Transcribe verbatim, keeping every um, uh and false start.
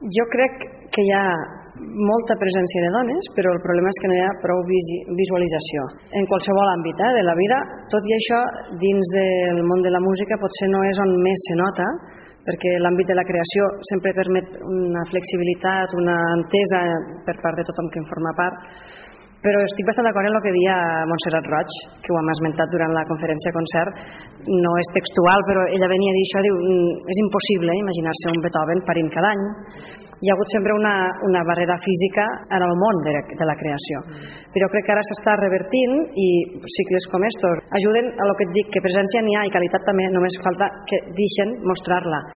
Jo crec que hi ha molta presència de dones, però el problema és que no hi ha prou visualització. En qualsevol àmbit eh, de la vida, tot i això, dins del món de la música potser no és on més se nota, perquè l'àmbit de la creació sempre permet una flexibilitat, una entesa per part de tothom que en forma part, però estic bastant d'acord en el que deia Montserrat Roig, que ho hem esmentat durant la conferència concert, no és textual, però ella venia a dir això, diu, és impossible imaginar-se un Beethoven parint cada any. Hi ha hagut sempre una, una barrera física en el món de, de la creació, però crec que ara s'està revertint i cicles com estos ajuden a lo que et dic, que presència n'hi ha i qualitat també, només falta que deixen mostrar-la.